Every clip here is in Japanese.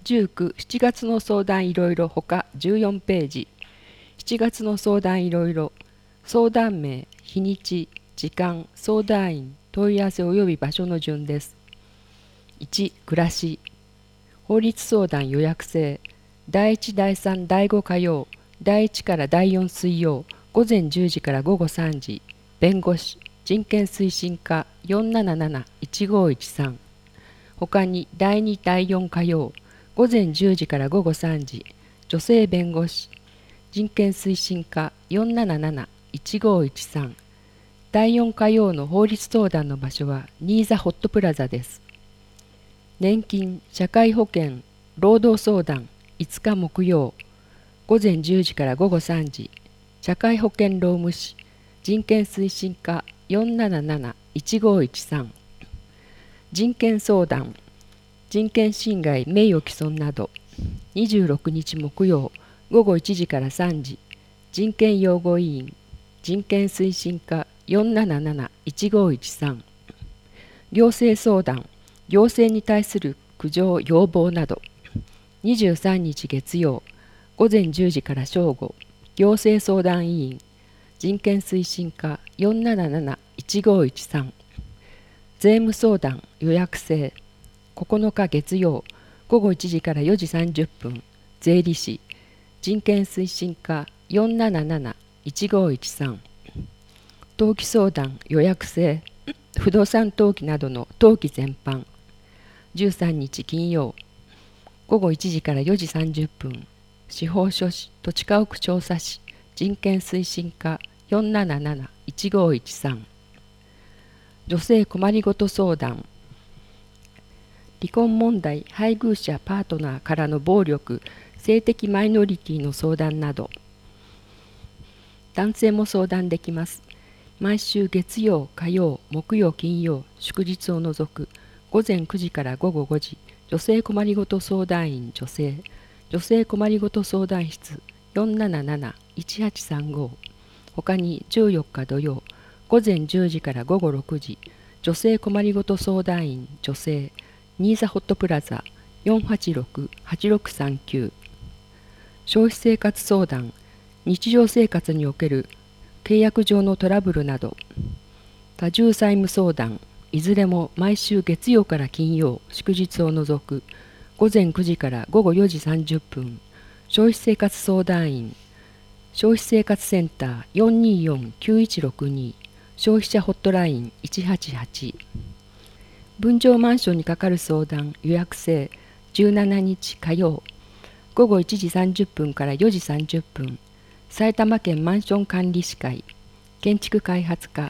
19、7月の相談いろいろほか14ページ。7月の相談いろいろ。相談名、日にち、時間、相談員、問い合わせ及び場所の順です。1、暮らし。法律相談予約制。第1、第3、第5火曜、第1から第4水曜、午前10時から午後3時。弁護士、人権推進課477-1513。他に第2、第4火曜、午前10時から午後3時、女性弁護士、人権推進課477-1513。第4火曜の法律相談の場所は新座ホットプラザです。年金、社会保険、労働相談5日木曜、午前10時から午後3時、社会保険労務士、人権推進課477-1513。人権相談、人権侵害名誉毀損など26日木曜午後1時から3時、人権擁護委員、人権推進課477-1513。行政相談、行政に対する苦情要望など23日月曜午前10時から正午、行政相談委員、人権推進課477-1513。税務相談予約制。9日月曜午後1時から4時30分、税理士、人権推進課477-1513。登記相談予約制。不動産登記などの登記全般。13日金曜午後1時から4時30分、司法書士土地家屋調査士、人権推進課477-1513。女性困りごと相談。離婚問題、配偶者パートナーからの暴力、性的マイノリティの相談など男性も相談できます。毎週月曜、火曜、木曜、金曜、祝日を除く午前9時から午後5時、女性困りごと相談員女性、女性困りごと相談室477-1835。他に14日土曜午前10時から午後6時、女性困りごと相談員女性、新座ホットプラザ486-8639。消費生活相談、日常生活における契約上のトラブルなど多重債務相談、いずれも毎週月曜から金曜、祝日を除く午前9時から午後4時30分、消費生活相談員、消費生活センター424-9162、消費者ホットライン188。分譲マンションにかかる相談予約制。17日火曜午後1時30分から4時30分、埼玉県マンション管理士会、建築開発課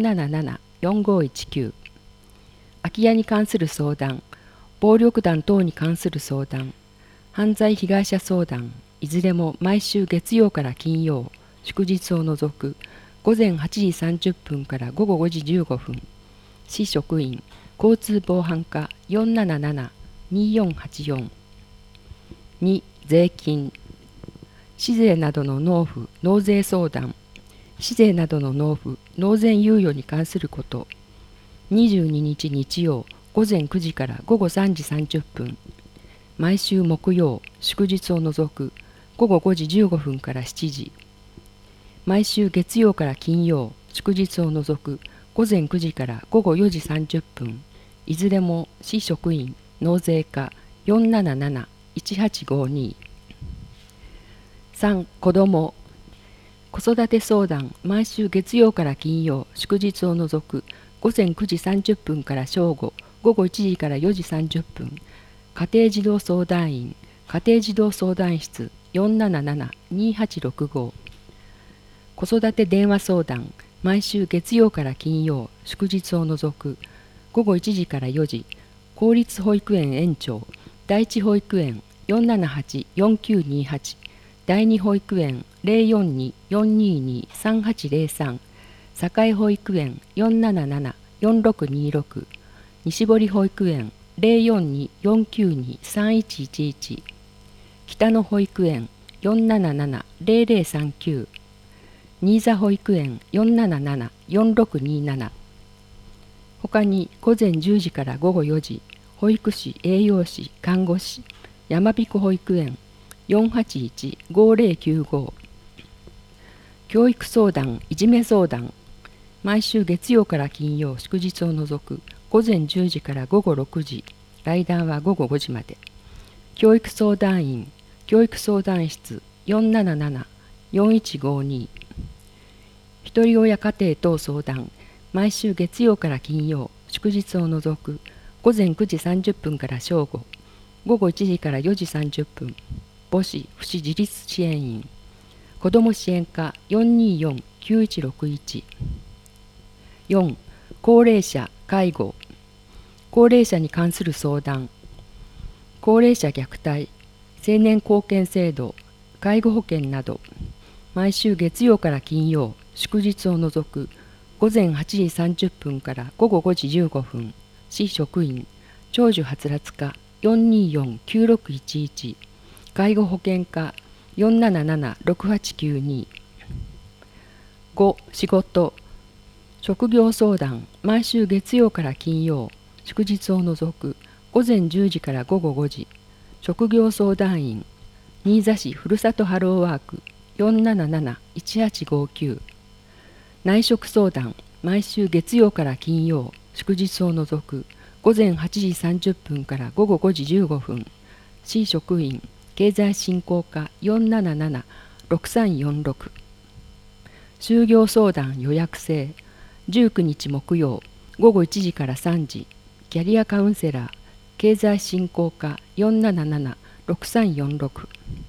477-4519。空き家に関する相談、暴力団等に関する相談、犯罪被害者相談、いずれも毎週月曜から金曜、祝日を除く午前8時30分から午後5時15分、市職員、交通防犯課477-2484。2、税金。市税などの納付・納税相談、市税などの納付・納税猶予に関すること。22日日曜午前9時から午後3時30分、毎週木曜、祝日を除く午後5時15分から7時、毎週月曜から金曜、祝日を除く午前9時から午後4時30分、いずれも市職員、納税課477-1852。3、子ども。子育て相談、毎週月曜から金曜、祝日を除く午前9時30分から正午、午後1時から4時30分、家庭児童相談員、家庭児童相談室477-2865。子育て電話相談、毎週月曜から金曜、祝日を除く午後1時から4時、公立保育園園長、第一保育園478-4928、第二保育園042-422-3803、堺保育園477-4626、西堀保育園042-492-3111、北野保育園477-0039、新座保育園477-4627。他に午前10時から午後4時、保育士、栄養士、看護師、 山彦保育園 481-5095 教育相談いじめ相談毎週月曜から金曜祝日を除く午前10時から午後6時来談は午後5時まで教育相談員教育相談室 477-4152 ひとり親家庭等相談毎週月曜から金曜祝日を除く午前9時30分から正午午後1時から4時30分母子父子自立支援員子ども支援課 424-9161 4. 高齢者介護高齢者に関する相談高齢者虐待青年貢献制度介護保険など毎週月曜から金曜祝日を除く午前8時30分から午後5時15分市職員長寿はつらつ課 424-9611 介護保険課 477-6892 5. 仕事職業相談毎週月曜から金曜祝日を除く午前10時から午後5時職業相談員新座市ふるさとハローワーク 477-1859 内職相談毎週月曜から金曜祝日を除く午前8時30分から午後5時15分市職員経済振興課 477-6346 就業相談予約制19日木曜午後1時から3時キャリアカウンセラー経済振興課 477-6346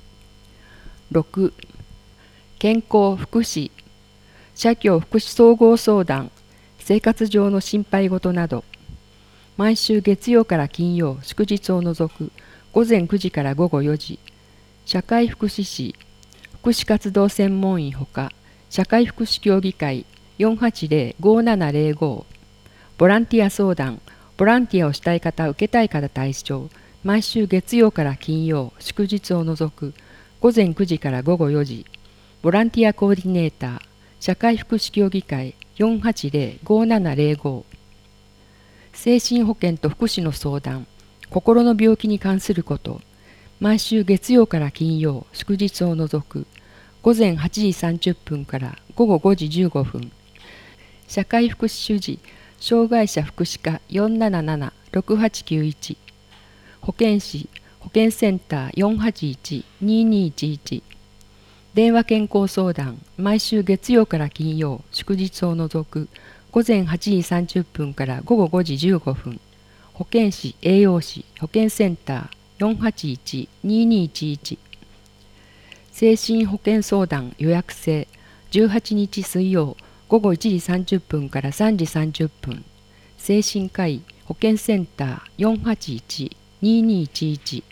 6. 健康福祉社協福祉総合相談生活上の心配事など毎週月曜から金曜祝日を除く午前9時から午後4時社会福祉士福祉活動専門員ほか社会福祉協議会 480-5705 ボランティア相談ボランティアをしたい方受けたい方対象毎週月曜から金曜祝日を除く午前9時から午後4時ボランティアコーディネーター社会福祉協議会 480-5705 精神保健と福祉の相談心の病気に関すること毎週月曜から金曜祝日を除く午前8時30分から午後5時15分社会福祉主事障害者福祉課 477-6891 保健師保健センター 481-2211 電話健康相談毎週月曜から金曜祝日を除く午前8時30分から午後5時15分保健師栄養士保健センター 481-2211 精神保健相談予約制18日水曜午後1時30分から3時30分精神科医保健センター 481-2211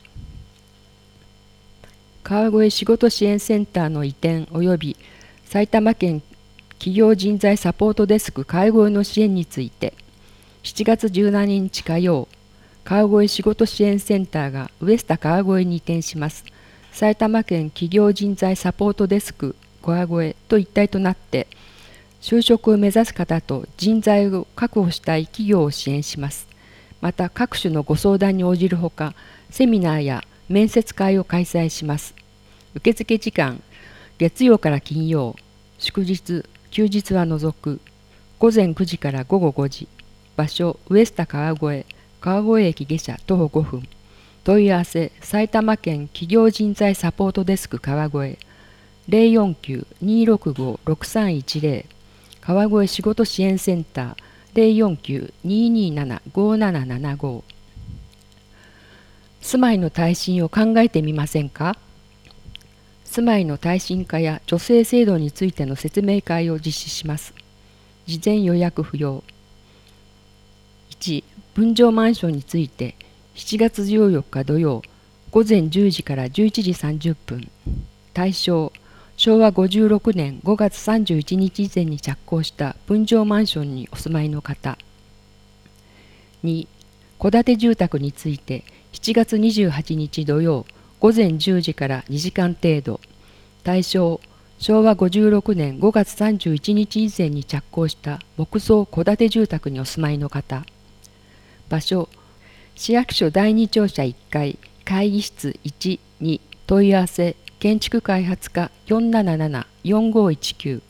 川越仕事支援センターの移転及び埼玉県企業人材サポートデスク川越の支援について7月17日火曜川越仕事支援センターがウエスタ川越に移転します。埼玉県企業人材サポートデスク川越と一体となって就職を目指す方と人材を確保したい企業を支援します。また各種のご相談に応じるほかセミナーや面接会を開催します。受付時間月曜から金曜祝日休日は除く午前9時から午後5時場所ウエスタ川越川越駅下車徒歩5分問い合わせ埼玉県企業人材サポートデスク川越 049-265-6310 川越仕事支援センター 049-227-5775 住まいの耐震を考えてみませんか。住まいの耐震化や助成制度についての説明会を実施します。事前予約不要。1. 分譲マンションについて7月14日土曜午前10時から11時30分対象昭和56年5月31日以前に着工した分譲マンションにお住まいの方。 2. 戸建て住宅について7月28日土曜午前10時から2時間程度対象昭和56年5月31日以前に着工した木造戸建て住宅にお住まいの方。場所市役所第2庁舎1階会議室1に問い合わせ建築開発課477-4519